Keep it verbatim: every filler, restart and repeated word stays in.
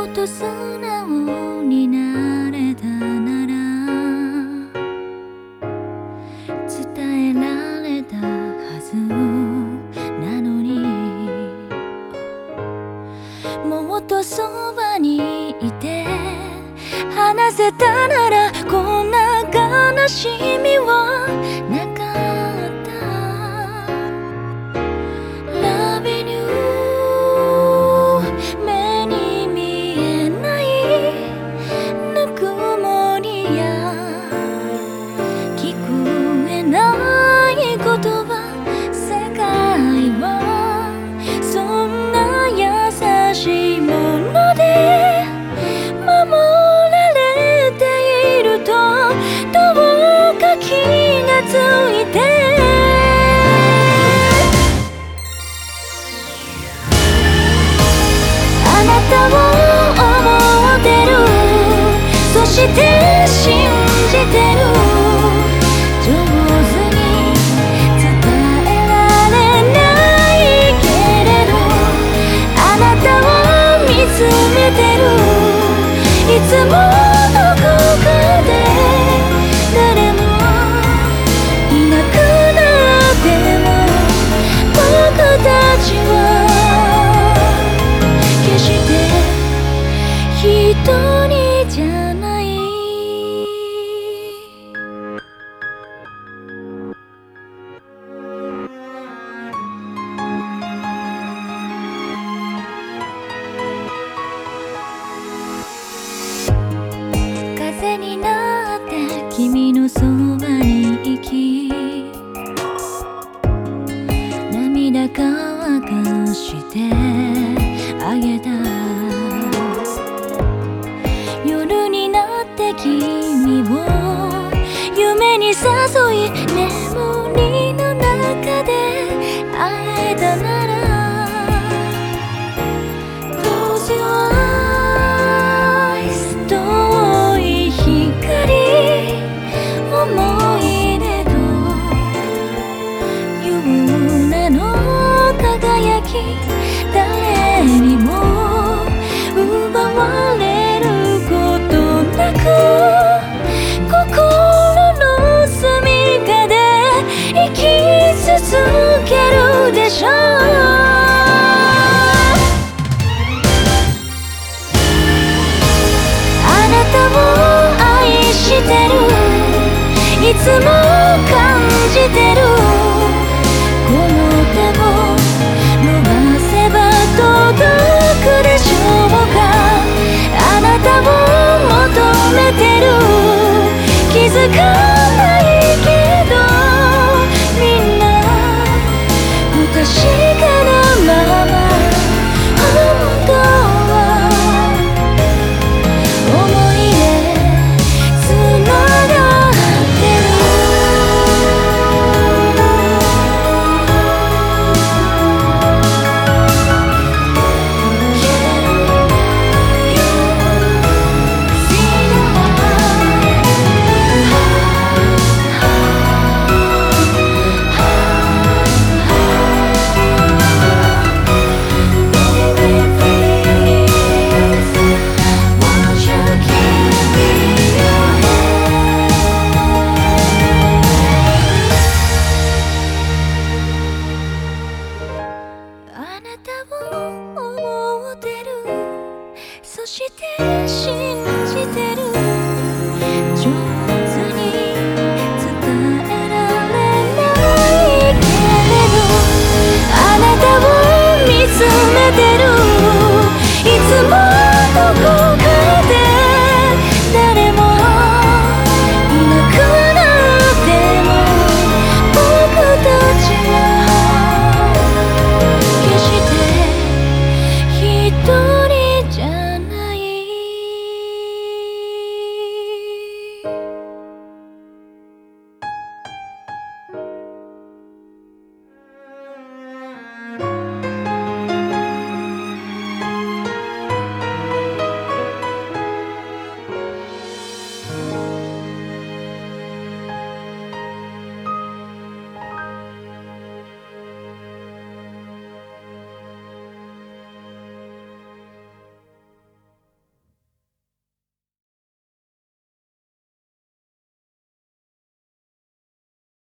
っと素直になれたなら伝えられたはずなのに、もっとそばにいて話せたならこんな悲しみはなかった。 Loving you 目に見えないぬくもりや聞こえない言葉、世界はそんな優しいもので守られているとどうか気がついて、あなたを思ってる、そして信じてる、上手に伝えられないけれどあなたを見つめてる、いつもどこかで誰もいなくなっても僕たちは決して一人じゃない。風になって君のそばに行き涙乾かしてあげた。夜になって君を夢に誘い眠りの中で会えたなら Close your eyes 遠い光思い出と夢の輝き誰にも奪われることなく心の隅かで生き続けるでしょう。あなたを愛してる、いつも感じてる、この手を伸ばせば届くでしょうか。あなたを求めてる、気づかないけどみんな不確かなまま本当は思いでつながってる。あなたを思ってる、そして信じてる、上手に伝えられないけれどあなたを見つめてる、